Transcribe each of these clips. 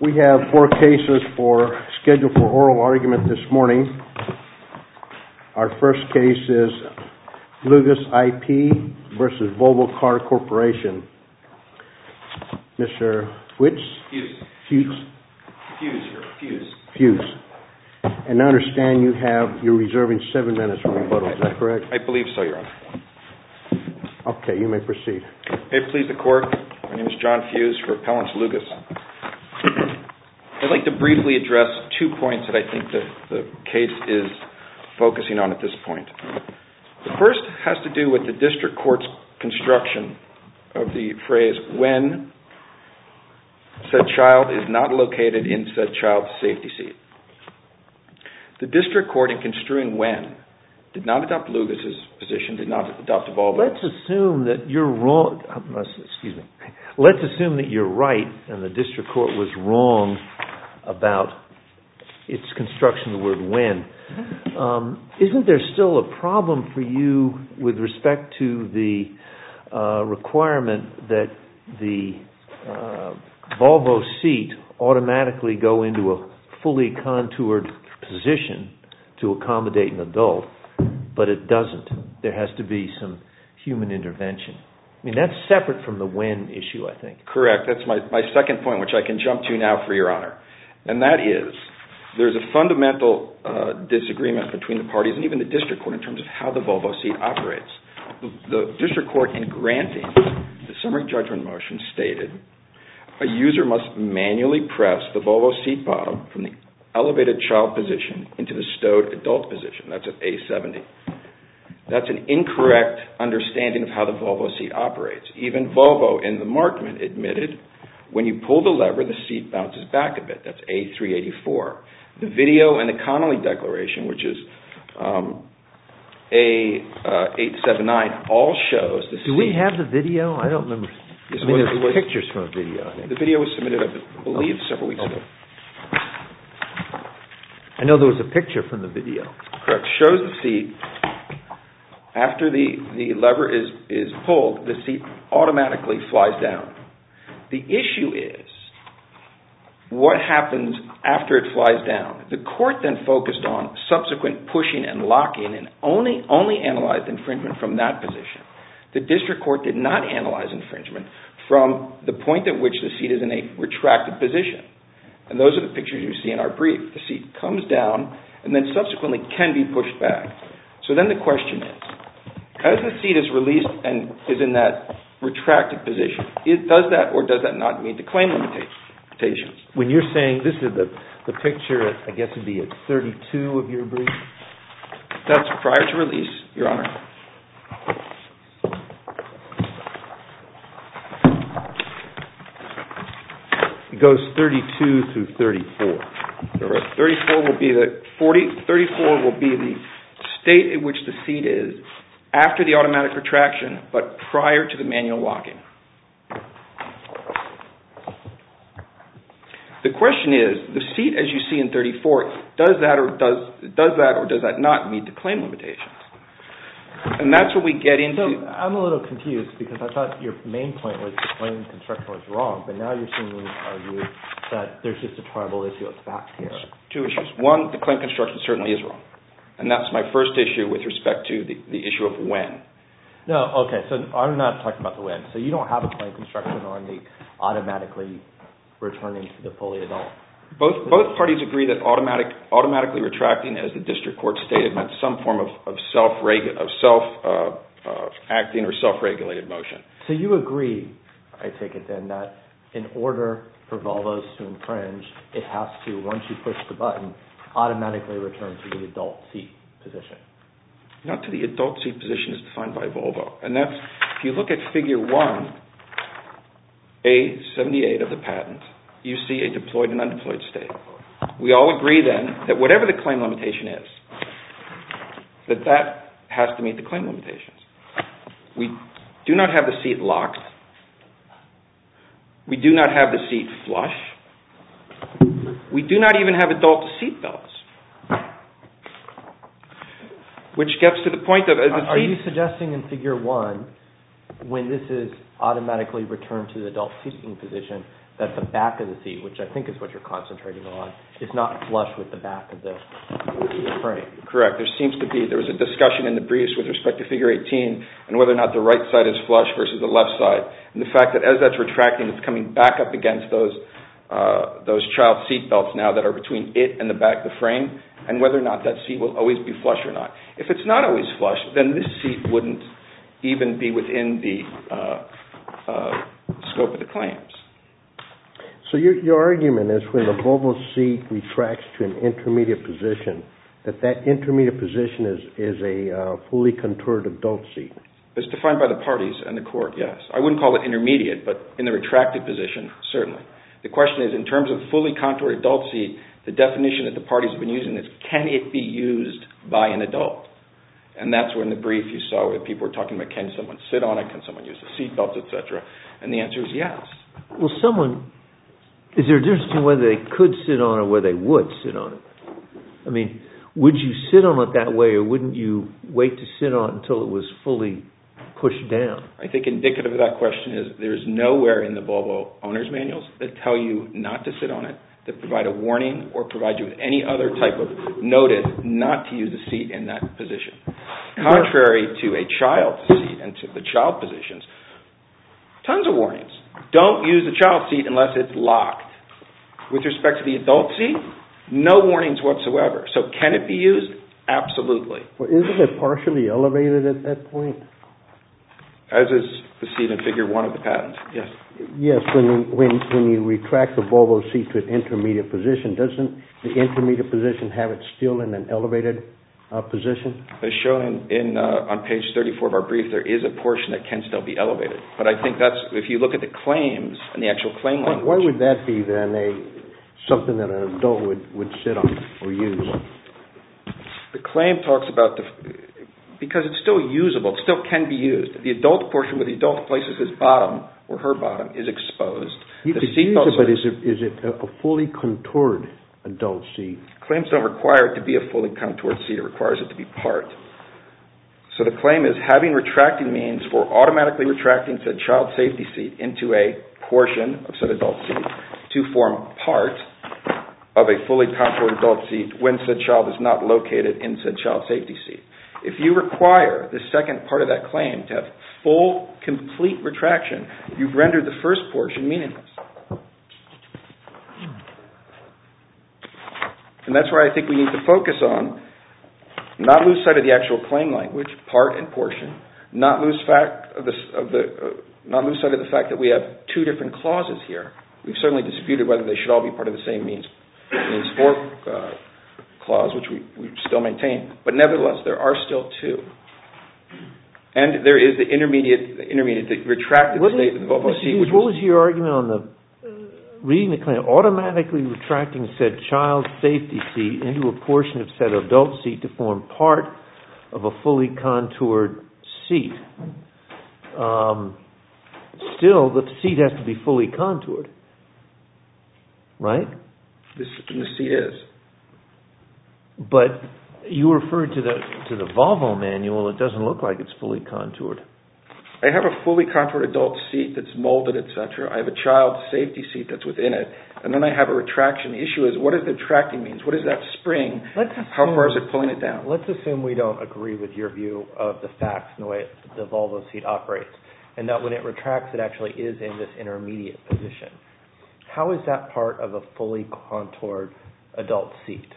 We have 4 cases scheduled for oral argument this morning. Our first case is Lugas IP versus Volvo Car Corporation. Mr. Fuse. And I understand you're reserving 7 minutes for rebuttal. Is that correct? I believe so, Your Honor. Okay, you may proceed. May it please the Court, my name is John Fuse for Appellants Lugas. I'd like to briefly address 2 points that I think the case is focusing on at this point. The first has to do with the District Court's construction of the phrase, when said child is not located in said child's safety seat. The District Court, in construing when, did not adopt Lugas's position, did not adopt Volvo's. Let's assume that you're wrong. Let's assume that you're right and the District Court was wrong about its construction of the word when. Isn't there still a problem for you with respect to the requirement that the Volvo seat automatically go into a fully contoured position to accommodate an adult, but it doesn't? There has to be some human intervention. I mean, that's separate from the when issue, I think. Correct. That's my second point, which I can jump to now for Your Honor. And that is, there's a fundamental disagreement between the parties and even the District Court in terms of how the Volvo seat operates. The District Court, in granting the summary judgment motion, stated a user must manually press the Volvo seat bottom from the elevated child position into the stowed adult position. That's at A70. That's an incorrect understanding of how the Volvo seat operates. Even Volvo in the Markman admitted when you pull the lever, the seat bounces back a bit. That's A384. The video and the Connolly Declaration, which is A879, all shows the seat. Do we have the video? I don't remember. Yes, there's pictures from a video, I think. The video was submitted, I believe, several weeks ago. I know there was a picture from the video. Correct. Shows the seat. After the lever is pulled, the seat automatically flies down. The issue is what happens after it flies down. The court then focused on subsequent pushing and locking and only analyzed infringement from that position. The District Court did not analyze infringement from the point at which the seat is in a retracted position. And those are the pictures you see in our brief. The seat comes down and then subsequently can be pushed back. So then the question is, as the seat is released and is in that retracted position, does that or does that not meet the claim limitations? When you're saying, this is the picture, I guess it would be at 32 of your brief? That's prior to release, Your Honor. It goes 32 through 34. 34 will be the state in which the seat is after the automatic retraction, but prior to the manual locking. The question is, the seat as you see in 34, does that or does that not meet the claim limitations? And that's what we get into. So I'm a little confused because I thought your main point was the claim construction was wrong, but now you're seeming to argue that there's just a tribal issue of fact here. 2 issues. One, the claim construction certainly is wrong. And that's my first issue with respect to the issue of when. No, okay, so I'm not talking about the when. So you don't have a claim construction on the automatically returning to the fully adult. Both parties agree that automatically retracting, as the District Court stated, meant some form of self-acting or self-regulated motion. So you agree, I take it then, that in order for Volvo's to infringe, it has to, once you push the button, automatically return to the adult seat position? Not to the adult seat position as defined by Volvo. And that's, if you look at Figure 1, A78 of the patent, you see a deployed and undeployed state. We all agree then that whatever the claim limitation is, that has to meet the claim limitations. We do not have the seat locked. We do not have the seat flush. We do not even have adult seat belts. Which gets to the point of... Are you suggesting in Figure 1, when this is automatically returned to the adult seating position, that the back of the seat, which I think is what you're concentrating on, is not flush with the back of the frame. Correct. There was a discussion in the briefs with respect to Figure 18 and whether or not the right side is flush versus the left side, and the fact that as that's retracting, it's coming back up against those child seat belts now that are between it and the back of the frame, and whether or not that seat will always be flush or not. If it's not always flush, then this seat wouldn't even be within the scope of the claims. So your argument is when the Volvo seat retracts to an intermediate position, that intermediate position is a fully contoured adult seat. It's defined by the parties and the court, yes. I wouldn't call it intermediate, but in the retracted position, certainly. The question is, in terms of fully contoured adult seat, the definition that the parties have been using is, can it be used by an adult? And that's where in the brief you saw where people were talking about, can someone sit on it, can someone use the seat belts, etc. And the answer is yes. Well, is there a difference between whether they could sit on it or whether they would sit on it? I mean, would you sit on it that way, or wouldn't you wait to sit on it until it was fully pushed down? I think indicative of that question is there's nowhere in the Volvo owner's manuals that tell you not to sit on it, that provide a warning or provide you with any other type of notice not to use the seat in that position. Contrary to a child seat and to the child positions, tons of warnings. Don't use the child seat unless it's locked. With respect to the adult seat, no warnings whatsoever. So can it be used? Absolutely. Well, isn't it partially elevated at that point? As is the seat in Figure 1 of the patent, yes. Yes, when you retract the Volvo seat to an intermediate position, doesn't the intermediate position have it still in an elevated position? As shown on page 34 of our brief, there is a portion that can still be elevated. But I think that's, if you look at the claims and the actual claim language... Why would that be then something that an adult would sit on or use? The claim talks about because it's still usable, it still can be used. The adult portion where the adult places his bottom or her bottom is exposed. You could use it, but is it a fully contoured adult seat? Claims don't require it to be a fully contoured seat. It requires it to be part. So the claim is having retracting means for automatically retracting said child safety seat into a portion of said adult seat to form part of a fully contoured adult seat when said child is not located in said child safety seat. If you require the second part of that claim to have full, complete retraction, you've rendered the first portion meaningless. And that's where I think we need to focus on, not lose sight of the actual claim language, part and portion, not lose sight of the fact that we have two different clauses here. We've certainly disputed whether they should all be part of the same means for clause, which we still maintain. But nevertheless, there are still two. And there is the retracted state of the Volvo seat. What was your argument on the reading the claim? Automatically retracting said child safety seat into a portion of said adult seat to form part of a fully contoured seat. Still, the seat has to be fully contoured, right? The seat is. But you referred to the Volvo manual. It doesn't look like it's fully contoured. I have a fully contoured adult seat that's molded, etc. I have a child safety seat that's within it. And then I have a retraction. The issue is, what does the retracting mean? What is that spring? How far is it pulling it down? Let's assume we don't agree with your view of the facts and the way the Volvo seat operates, and that when it retracts, it actually is in this intermediate position. How is that part of a fully contoured adult seat?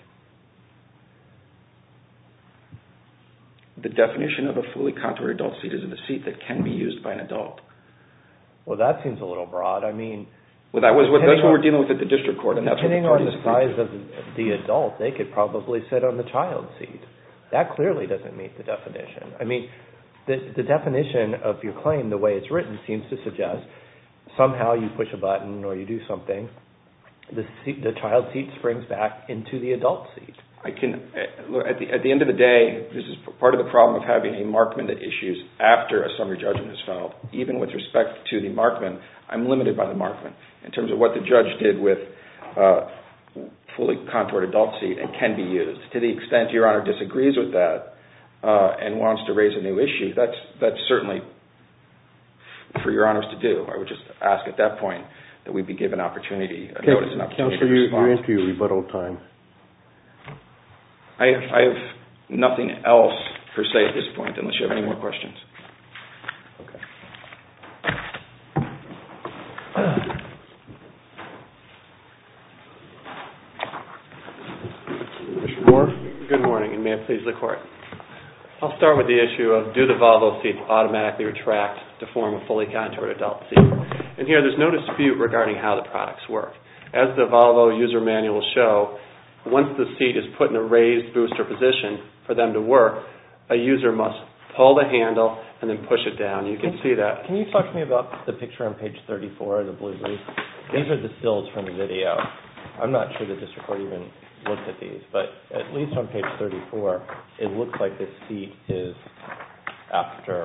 The definition of a fully contoured adult seat is a seat that can be used by an adult. Well, that seems a little broad. I mean... Well, that's what we're dealing with at the district court. And that's depending on the size of the adult, they could probably sit on the child seat. That clearly doesn't meet the definition. I mean, the definition of your claim, the way it's written, seems to suggest somehow you push a button or you do something, the child seat springs back into the adult seat. At the end of the day, this is part of the problem of having a markman that issues after a summary judgment is filed. Even with respect to the markman, I'm limited by the markman in terms of what the judge did with fully contoured adult seat and can be used. To the extent Your Honor disagrees with that and wants to raise a new issue, that's certainly for Your Honors to do. I would just ask at that point. that we be given opportunity, Okay, notice and opportunity Counselor, to respond. you're into your rebuttal time. I have nothing else per se at this point, unless you have any more questions. Okay. Mr. Moore? Good morning, and may it please the Court. I'll start with the issue of do the Volvo seats automatically retract to form a fully contoured adult seat. And here there's no dispute regarding how the products work. As the Volvo user manual show, once the seat is put in a raised booster position for them to work, a user must pull the handle and then push it down. You can see that. Can you talk to me about the picture on page 34 of the blue brief? These are the stills from the video. I'm not sure the district court even looked at these, but at least on page 34, it looks like this seat is after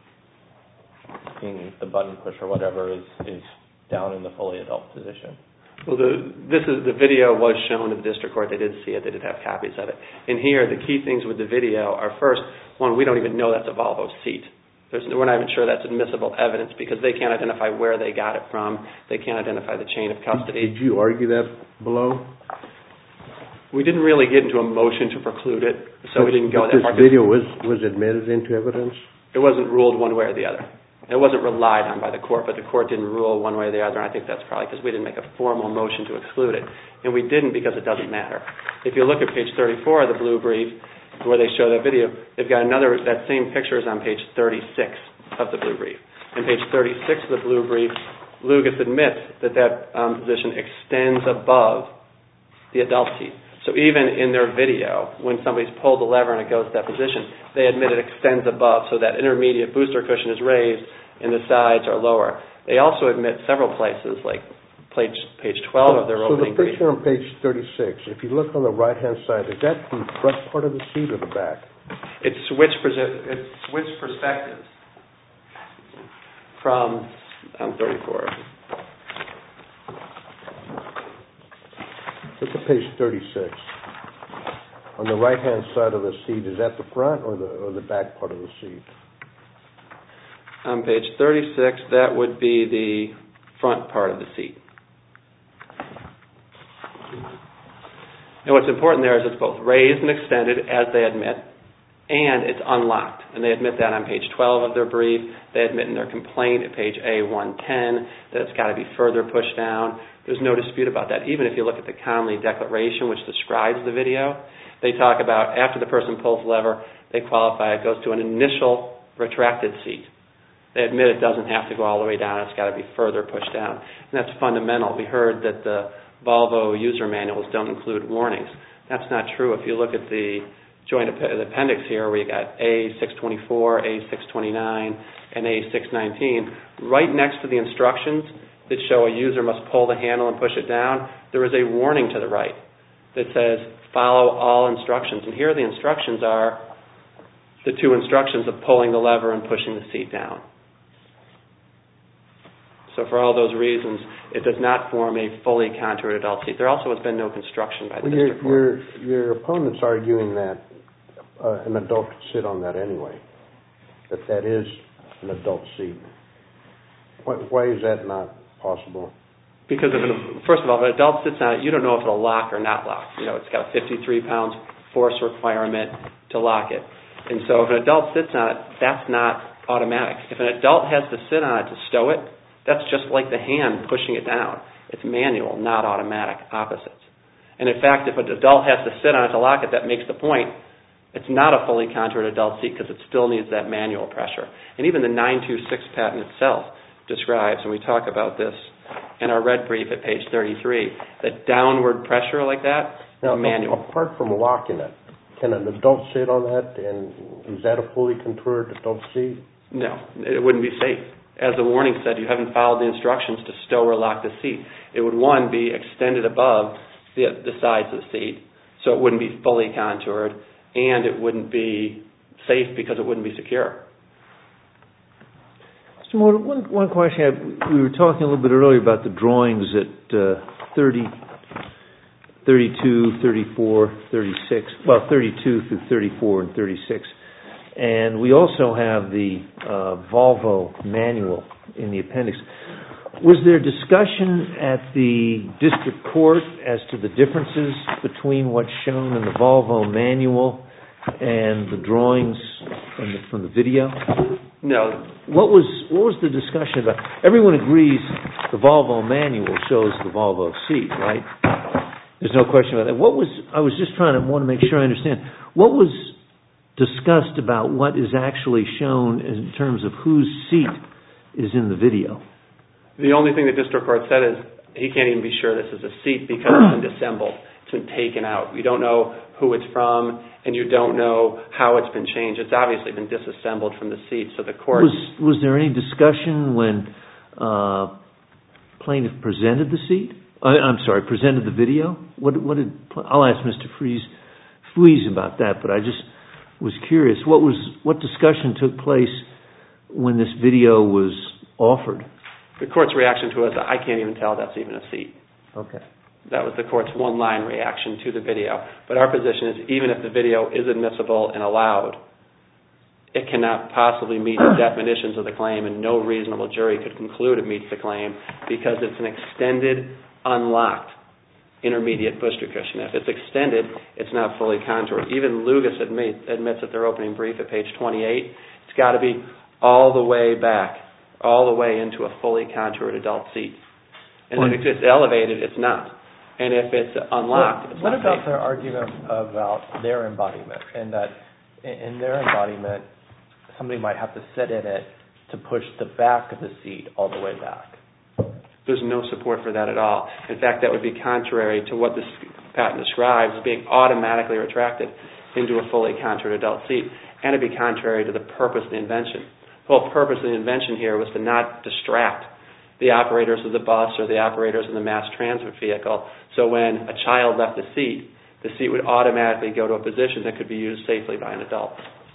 being the button push or whatever is down in the fully adult position. Well, the video was shown to the district court. They did see it. They did have copies of it. And here, the key things with the video are, first, one, we don't even know that's a Volvo seat. We're not even sure that's admissible evidence because they can't identify where they got it from. They can't identify the chain of custody. Did you argue that below? We didn't really get into a motion to preclude it, so we didn't go that far. This video was admitted into evidence? It wasn't ruled one way or the other. It wasn't relied on by the court, but the court didn't rule one way or the other, and I think that's probably because we didn't make a formal motion to exclude it. And we didn't because it doesn't matter. If you look at page 34 of the blue brief, where they show that video, they've got that same picture is on page 36 of the blue brief. On page 36 of the blue brief, Lugas admits that position extends above the adult seat. So even in their video, when somebody's pulled the lever and it goes to that position, they admit it extends above, so that intermediate booster cushion is raised and the sides are lower. They also admit several places, like page 12 of their opening brief. So the picture on page 36, if you look on the right-hand side, is that the front part of the seat or the back? It's switched perspectives from 34. Look at page 36. On the right-hand side of the seat, is that the front or the back part of the seat? On page 36, that would be the front part of the seat. And what's important there is it's both raised and extended, as they admit, and it's unlocked. And they admit that on page 12 of their brief. They admit in their complaint at page A110 that it's got to be further pushed down. There's no dispute about that. Even if you look at the Conley Declaration, which describes the video, they talk about after the person pulls the lever, they qualify it goes to an initial retracted seat. They admit it doesn't have to go all the way down. It's got to be further pushed down. And that's fundamental. We heard that the Volvo user manuals don't include warnings. That's not true. If you look at the joint appendix here, where you got A624, A629, and A619, right next to the instructions that show a user must pull the handle and push it down, there is a warning to the right that says follow all instructions. And here the instructions are the two instructions of pulling the lever and pushing the seat down. So for all those reasons, it does not form a fully contoured adult seat. There also has been no construction by the district court. Your opponent's arguing that an adult could sit on that anyway, that is an adult seat. Why is that not possible? Because first of all, if an adult sits on it, you don't know if it'll lock or not lock. It's got a 53 pounds force requirement to lock it. And so if an adult sits on it, that's not automatic. If an adult has to sit on it to stow it, that's just like the hand pushing it down. It's manual, not automatic, opposites. And in fact, if an adult has to sit on it to lock it, that makes the point. It's not a fully contoured adult seat because it still needs that manual pressure. And even the 926 patent itself describes, and we talk about this in our red brief at page 33, that downward pressure like that is manual. Apart from locking it, can an adult sit on that, and is that a fully contoured adult seat? No, it wouldn't be safe. As the warning said, you haven't followed the instructions to stow or lock the seat. It would, one, be extended above the sides of the seat, so it wouldn't be fully contoured, and it wouldn't be safe because it wouldn't be secure. Mr. Moore, one question. We were talking a little bit earlier about the drawings at 30, 32, 34, 36, well, 32 through 34 and 36. And we also have the Volvo manual in the appendix. Was there discussion at the district court as to the differences between what's shown in the Volvo manual and the drawings from the video? No. What was the discussion about? Everyone agrees the Volvo manual shows the Volvo seat, right? There's no question about that. I was just want to make sure I understand. What was discussed about what is actually shown in terms of whose seat is in the video? The only thing the district court said is he can't even be sure this is a seat because it's been disassembled. It's been taken out. You don't know who it's from, and you don't know how it's been changed. It's obviously been disassembled from the seat. So the court was there any discussion when plaintiff presented the seat? Presented the video. I'll ask Mr. Fries about that, but I just was curious. What discussion took place when this video was offered? The court's reaction to it is, I can't even tell that's even a seat. Okay. That was the court's one-line reaction to the video. But our position is, even if the video is admissible and allowed, it cannot possibly meet the definitions of the claim, and no reasonable jury could conclude it meets the claim because it's an extended, unlocked, intermediate booster cushion. If it's extended, it's not fully contoured. Even Lugas admits at their opening brief at page 28, it's got to be all the way back, all the way into a fully contoured adult seat. And if it's elevated, it's not. And if it's unlocked, it's not. What about their argument about their embodiment, and that in their embodiment, somebody might have to sit in it to push the back of the seat all the way back? There's no support for that at all. In fact, that would be contrary to what this patent describes as being automatically retracted into a fully contoured adult seat, and it'd be contrary to the purpose of the invention. The whole purpose of the invention here was to not distract the operators of the bus or the operators of the mass transit vehicle, so when a child left the seat would automatically go to a position that could be used safely by an adult.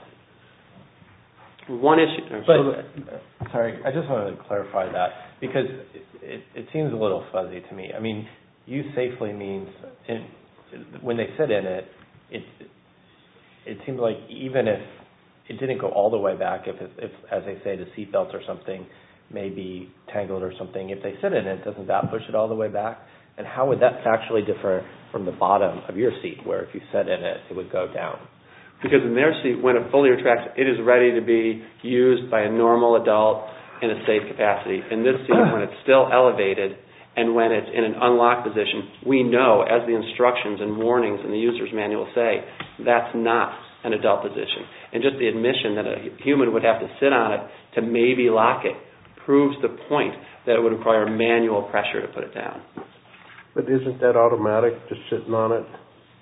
One issue... Sorry, I just wanted to clarify that, because it seems a little fuzzy to me. I mean, use safely means, when they sit in it, it seems like even if it didn't go all the way back, if as they say, the seatbelt or something may be tangled or something, if they sit in it, doesn't that push it all the way back? And how would that factually differ from the bottom of your seat, where if you sat in it, it would go down? Because in their seat, when it fully retracts, it is ready to be used by a normal adult in a safe capacity. In this seat, when it's still elevated and when it's in an unlocked position, we know, as the instructions and warnings in the user's manual say, that's not an adult position. And just the admission that a human would have to sit on it to maybe lock it proves the point that it would require manual pressure to put it down. But isn't that automatic, just sitting on it?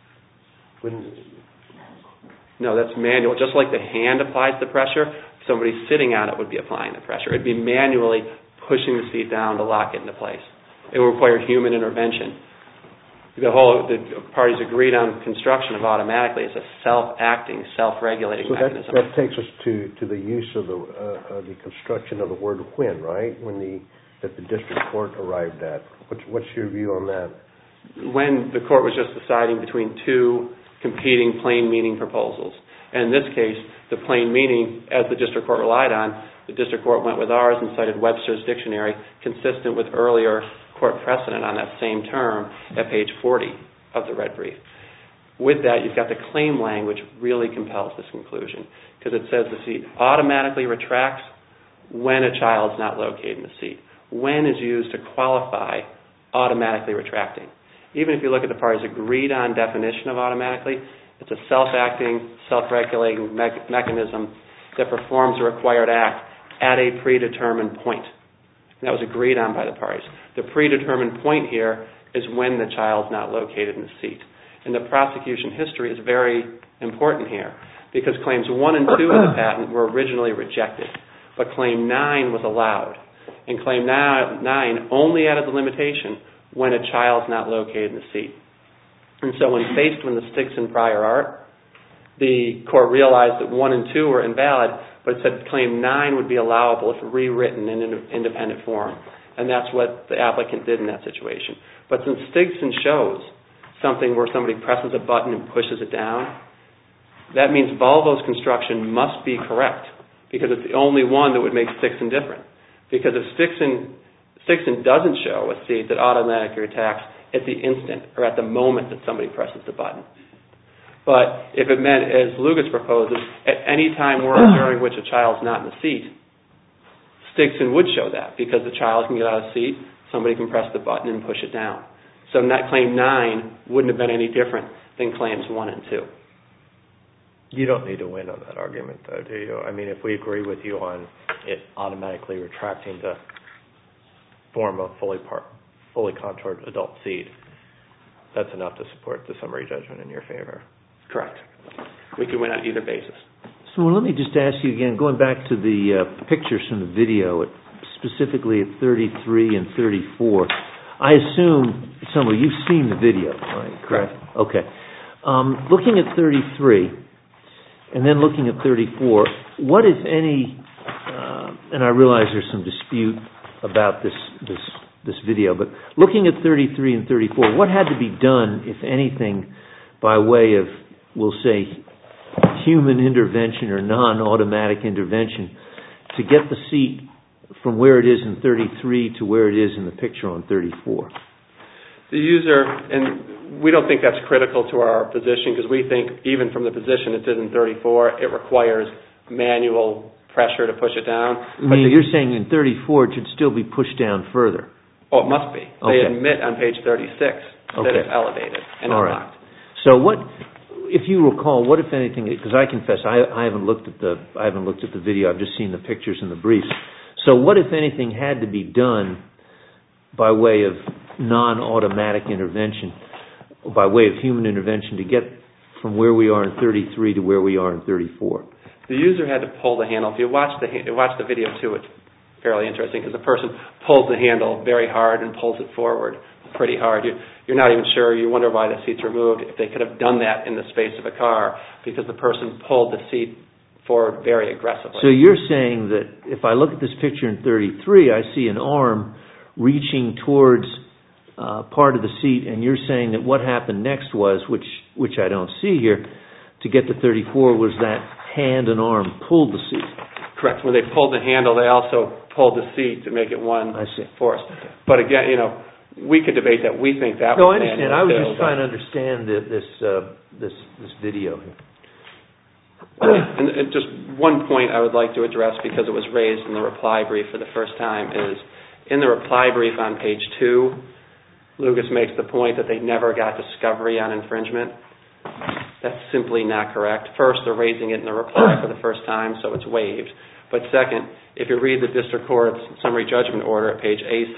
No, that's manual. Just like the hand applies the pressure, somebody sitting on it would be applying the pressure. It'd be manually pushing the seat down to lock it into place. It would require human intervention. The parties agreed on construction of automatically as a self-acting, self-regulating mechanism. That takes us to the use of the construction of the word when, right? That the district court arrived at. What's your view on that? When the court was just deciding between two competing plain meaning proposals. And in this case, the plain meaning, as the district court relied on, the district court went with ours and cited Webster's dictionary, consistent with earlier court precedent on that same term at page 40 of the red brief. With that, you've got the claim language really compels this conclusion, because it says the seat automatically retracts when a child's not located in the seat. When is used to qualify automatically retracting. Even if you look at the parties' agreed on definition of automatically, it's a self-acting, self-regulating mechanism that performs a required act at a predetermined point. And that was agreed on by the parties. The predetermined point here is when the child's not located in the seat. And the prosecution history is very important here, because claims 1 and 2 of the patent were originally rejected, but claim 9 was allowed. And claim 9 only added the limitation when a child's not located in the seat. And so when faced with the Stigson prior art, the court realized that 1 and 2 were invalid, but it said claim 9 would be allowable if rewritten in an independent form. And that's what the applicant did in that situation. But since Stigson shows something where somebody presses a button and pushes it down, that means Volvo's construction must be correct, because it's the only one that would make Stigson different. Because if Stigson Stigson doesn't show a seat that automatically attacks at the instant or at the moment that somebody presses the button. But if it meant, as Lugas proposes, at any time during which a child's not in the seat, Stigson would show that because the child can get out of the seat, somebody can press the button and push it down. So Claim 9 wouldn't have been any different than Claims 1 and 2. You don't need to win on that argument, though, do you? I mean, if we agree with you on it automatically retracting to form a fully contoured adult seed, that's enough to support the summary judgment in your favor. Correct. We can win on either basis. So let me just ask you again, going back to the pictures from the video, specifically at 33 and 34, I assume, you've seen the video, right? Correct. Okay. Looking at 33 and then looking at 34, what, if any, and I realize there's some dispute about this video, but looking at 33 and 34, what had to be done, if anything, by way of, we'll say, human intervention or non-automatic intervention to get the seat from where it is in 33 to where it is in the picture on 34? The user, and we don't think that's critical to our position because we think even from the position it is in 34, it requires manual pressure to push it down. You're saying in 34 it should still be pushed down further? Oh, it must be. Okay. They admit on page 36 that it's elevated and unlocked. So what, if you recall, what if anything? Because I confess I haven't looked at the video. I've just seen the pictures and the briefs. So what, if anything, had to be done by way of non-automatic intervention, by way of human intervention, to get from where we are in 33 to where we are in 34? The user had to pull the handle. If you watch the video too, it's fairly interesting because the person pulls the handle very hard and pulls it forward pretty hard. You're not even sure. You wonder why the seat's removed. If they could have done that in the space of a car because the person pulled the seat forward very aggressively. So you're saying that if I look at this picture in 33, I see an arm reaching towards part of the seat, and you're saying that what happened next was, which I don't see here, to get to 34 was that hand and arm pulled the seat. Correct. When they pulled the handle, they also pulled the seat to make it one force. But again, we could debate that. We think that was manual. No, I understand. I was just trying to understand this video here. And just one point I would like to address because it was raised in the reply brief for the first time is in the reply brief on page 2, Lugas makes the point that they never got discovery on infringement. That's simply not correct. First, they're raising it in the reply for the first time, so it's waived. But second, if you read the district court's summary judgment order at page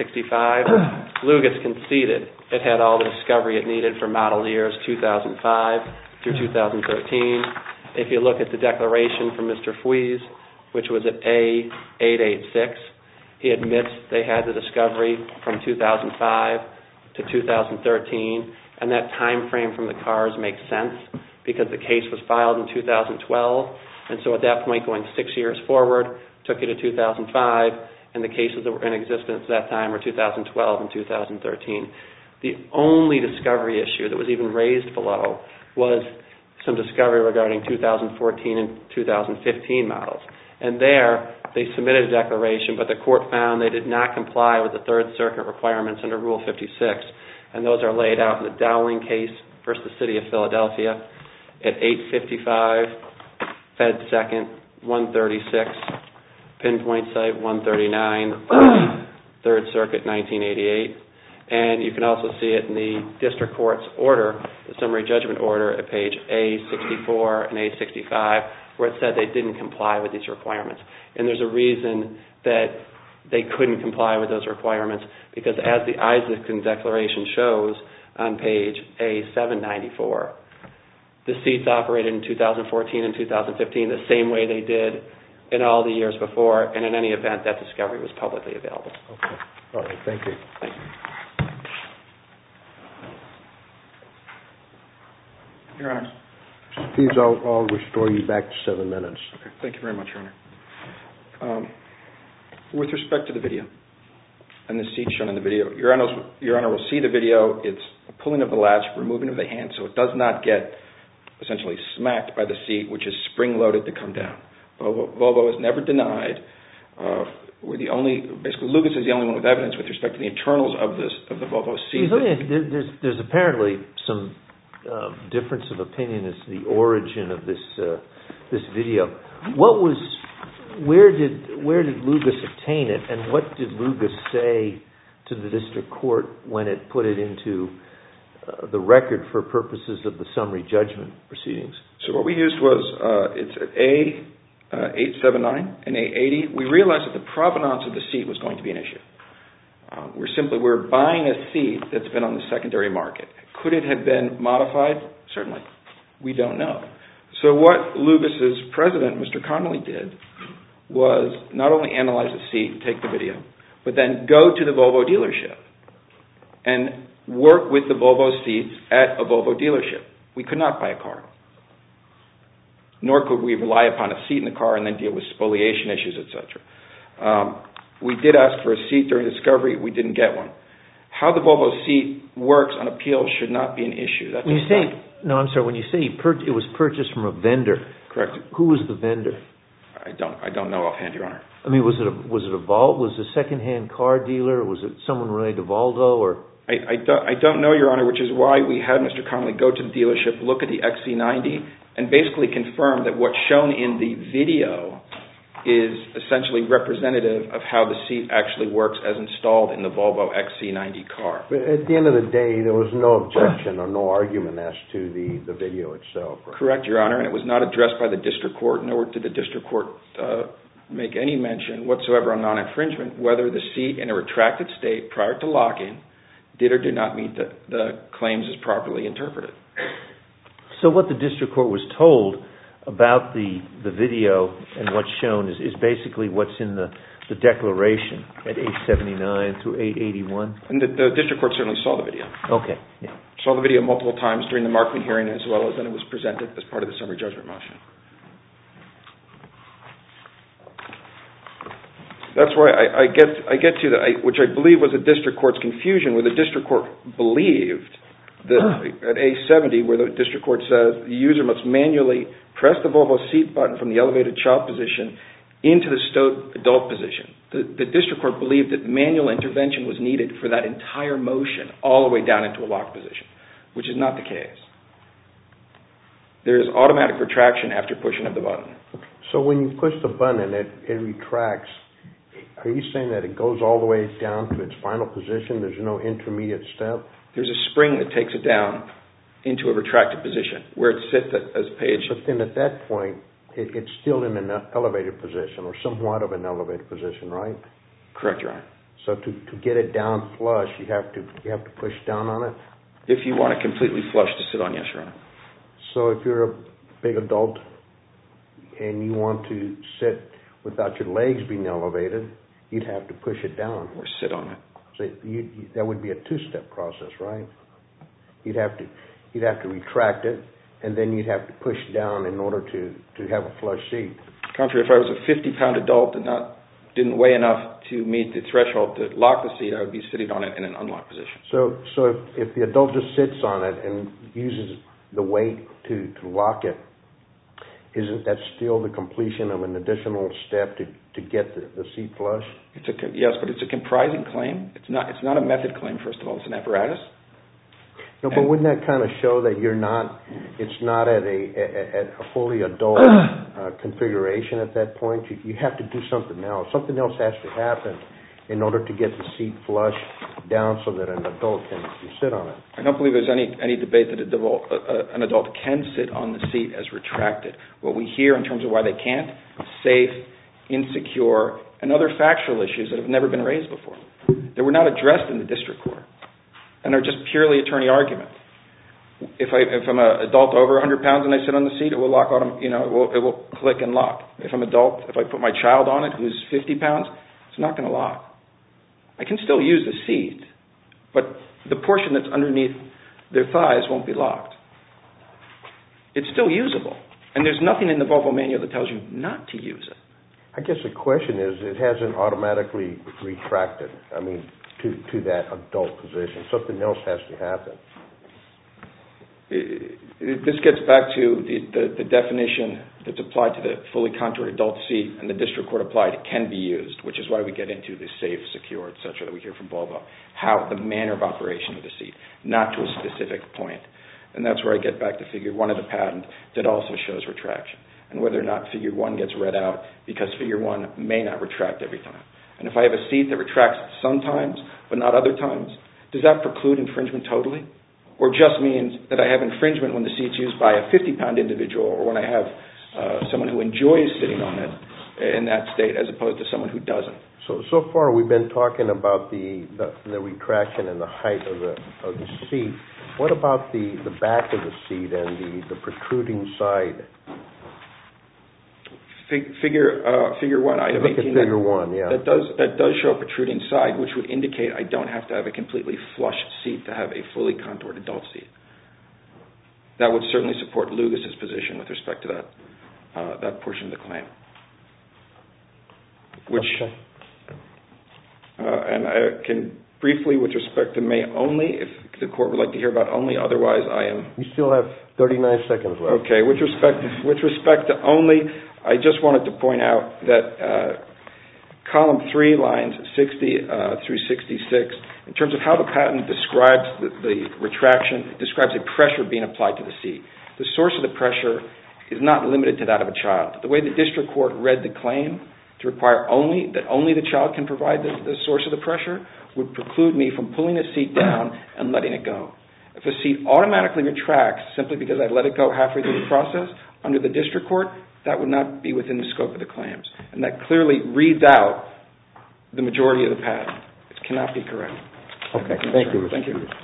A65, Lugas conceded it had all the discovery it needed for model years 2005 through 2013. If you look at the declaration from Mr. Fuiz, which was at A886, he admits they had the discovery from 2005 to 2013, and that time frame from the cars makes sense because the case was filed in 2012, and so at that point, going 6 years forward, took you to 2005, and the cases that were in existence at that time were 2012 and 2013. The only discovery issue that was even raised below was some discovery regarding 2014 and 2015 models. And there, they submitted a declaration, but the court found they did not comply with the Third Circuit requirements under Rule 56. And those are laid out in the Dowling case versus the City of Philadelphia at 855, Fed 2nd, 136, Pinpoint Site 139, Third Circuit 1988. And you can also see it in the district court's order, the summary judgment order at page A64 and A65, where it said they didn't comply with these requirements. And there's a reason that they couldn't comply with those requirements, because as the Isaacson Declaration shows on page A794, the seats operated in 2014 and 2015 the same way they did in all the years before, and in any event, that discovery was publicly available. Okay. All right. Thank you. Thank you. Your Honor. Please, I'll restore you back to 7 minutes. Okay. Thank you very much, Your Honor. With respect to the video and the seat shown in the video, Your Honor will see the video. It's a pulling of the latch, removing of the hand, so it does not get essentially smacked by the seat, which is spring-loaded to come down. Volvo has never denied We're the only, basically Lucas is the only one with evidence with respect to the internals of the Volvo seat. There's apparently some difference of opinion as to the origin of this video. Where did Lucas obtain it, and what did Lucas say to the district court when it put it into the record for purposes of the summary judgment proceedings? So what we used was, it's at A879 and A80. We realized that the provenance of the seat was going to be an issue. We're buying a seat that's been on the secondary market. Could it have been modified? Certainly. We don't know. So what Lucas's president, Mr. Connolly, did was not only analyze the seat, take the video, but then go to the Volvo dealership and work with the Volvo seats at a Volvo dealership. We could not buy a car. Nor could we rely upon a seat in the car and then deal with spoliation issues, etc. We did ask for a seat during discovery. We didn't get one. How the Volvo seat works on appeal should not be an issue. When you say it was purchased from a vendor, correct. Who was the vendor? I don't know offhand, Your Honor. I mean, was it a secondhand car dealer? Or was it someone related to Volvo? Or I don't know, Your Honor, which is why we had Mr. Connolly go to the dealership, look at the XC90, and basically confirm that what's shown in the video is essentially representative of how the seat actually works as installed in the Volvo XC90 car. But at the end of the day, there was no objection or no argument as to the video itself. Right? Correct, Your Honor, and it was not addressed by the district court, nor did the district court make any mention whatsoever on non-infringement, whether the seat in a retracted state prior to lock-in did or did not meet the claims as properly interpreted. So what the district court was told about the video and what's shown is basically what's in the declaration at 879 through 881? And the district court certainly saw the video. Okay. Yeah. Saw the video multiple times during the Markman hearing as well as then it was presented as part of the summary judgment motion. That's why I get to which I believe was the district court's confusion, where the district court believed that at A70, where the district court says the user must manually press the Volvo seat button from the elevated child position into the stowed adult position. The district court believed that manual intervention was needed for that entire motion all the way down into a lock position, which is not the case. There is automatic retraction after pushing of the button. So when you push the button and it retracts, are you saying that it goes all the way down to its final position? There's no intermediate step? There's a spring that takes it down into a retracted position where it sits as page. But then at that point, it's still in an elevated position or somewhat of an elevated position, right? Correct, Your Honor. So to get it down flush, you have to push down on it? If you want it completely flush to sit on, yes, Your Honor. So if you're a big adult and you want to sit without your legs being elevated, you'd have to push it down. Or sit on it. So that would be a two-step process, right? You'd have to retract it, and then you'd have to push down in order to have a flush seat. Contrary, if I was a 50-pound adult and didn't weigh enough to meet the threshold to lock the seat, I would be sitting on it in an unlocked position. So if the adult just sits on it and uses the weight to lock it, isn't that still the completion of an additional step to get the seat flush? Yes, but it's a comprising claim. It's not a method claim, first of all. It's an apparatus. No, but wouldn't that kind of show that it's not at a fully adult configuration at that point? You have to do something else. Something else has to happen in order to get the seat flush down so that an adult can sit on it. I don't believe there's any debate that an adult can sit on the seat as retracted. What we hear in terms of why they can't, safe, insecure, and other factual issues that have never been raised before. They were not addressed in the district court, and are just purely attorney argument. If I'm an adult over 100 pounds and I sit on the seat, it will lock it will click and lock. If I'm adult, if I put my child on it who's 50 pounds, it's not going to lock. I can still use the seat, but the portion that's underneath their thighs won't be locked. It's still usable, and there's nothing in the Volvo manual that tells you not to use it. I guess the question is, it hasn't automatically retracted, to that adult position. Something else has to happen. This gets back to the definition that's applied to the fully contoured adult seat, and the district court applied it can be used, which is why we get into the safe, secure, etc. that we hear from Volvo. How the manner of operation of the seat, not to a specific point. And that's where I get back to Figure 1 of the patent that also shows retraction, and whether or not Figure 1 gets read out because Figure 1 may not retract every time. And if I have a seat that retracts sometimes but not other times, does that preclude infringement totally? Or just means that I have infringement when the seat's used by a 50-pound individual, or when I have someone who enjoys sitting on it in that state as opposed to someone who doesn't. So far we've been talking about the retraction and the height of the seat. What about the back of the seat and the protruding side? Figure 1, item 18. Look at Figure 1, yeah. That does show a protruding side, which would indicate I don't have to have a completely flush seat to have a fully contoured adult seat. That would certainly support Lugas's position with respect to that portion of the claim. Which, okay. And I can briefly, with respect to may only, if the court would like to hear about only, otherwise I am... You still have 39 seconds left. Okay, with respect to only, I just wanted to point out that column 3, lines 60 through 66, in terms of how the patent describes the retraction, it describes a pressure being applied to the seat. The source of the pressure is not limited to that of a child. The way the district court read the claim to require that only the child can provide the source of the pressure would preclude me from pulling a seat down and letting it go. If a seat automatically retracts simply because I let it go halfway through the process, under the district court, that would not be within the scope of the claims. And that clearly reads out the majority of the patent. It cannot be correct. Okay, thank you. Thank you.